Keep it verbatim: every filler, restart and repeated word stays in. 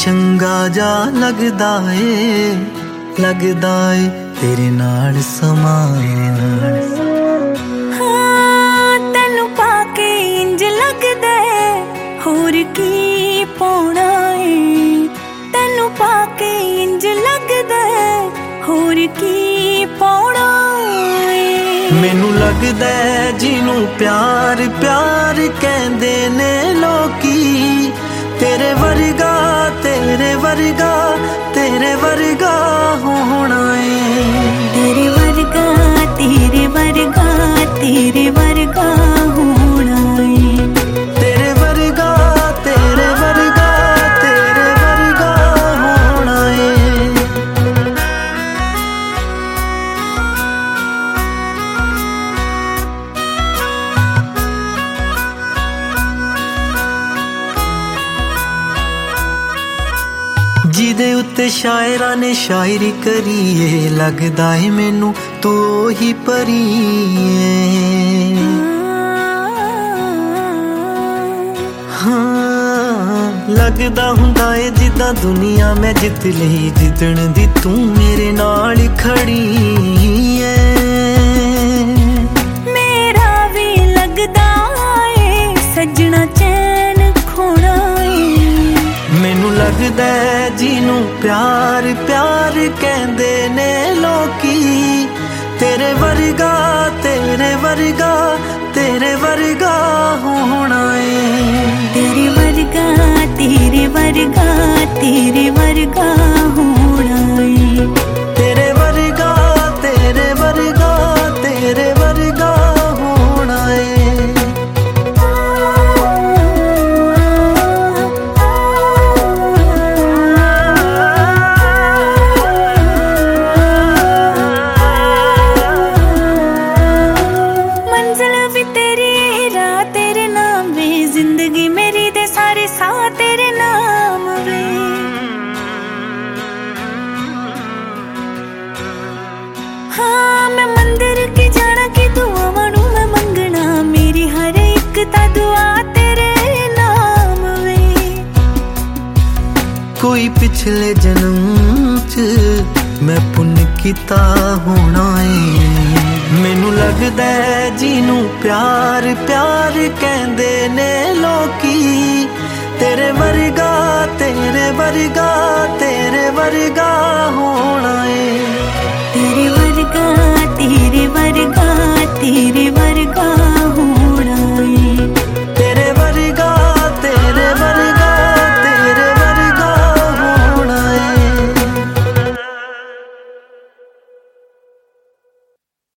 चंगा जा लगदा ए लगदा ए तेरे नाल समा। हाँ तैनू पाके इंज लगदा होर की पाउणा ए, तैनू पाके इंज लगदा होर की पाउणा ए। मैनू लगदा जिनू प्यार प्यार कहंदे ने लोकी, तेरे वर्गा तेरे वर्गा तेरे वर्गा होना है। तेरे वर्गा तेरे वर्गा तेरे वर्गा होना है। तेरे वर्गा तेरे वर्गा तेरे वर्गा होना है। जिदे उत्ते शायरा ने शायरी करी है, लगदा है मैनू तू ही परी है। हाँ लगदा हुंदा है जिद्दां दुनिया मैं जित लई, जिद्दण दी तू मेरे नाल खड़ी है। मेरा भी लगदा है सजना चैन खोना है। मैनू लगदा जिनू प्यार प्यार कहंदे ने लोकी, तेरे वर्गा तेरे वर्गा तेरे वर्गा होना है। तेरे वर्गा तेरे वर्गा तेरे वर्गा होना है। तेरे वर्गा तेरे वर्गा तेरे वर्गा होना है। जिंदगी मेरी दे सारे साथ तेरे नाम वे। हाँ मैं मंदिर की जाना की दुआ मनू मैं मंगना, मेरी हर एक ता दुआ तेरे नाम वे। कोई पिछले जन्म च मैं पुण्य कीता होना है। मैनू लगदा जिनू प्यार प्यार कहंदे ने लोकी, तेरे वर्गा तेरे वर्गा तेरे वर्गा होना है। तेरे वर्गा तेरे वर्गा तेरे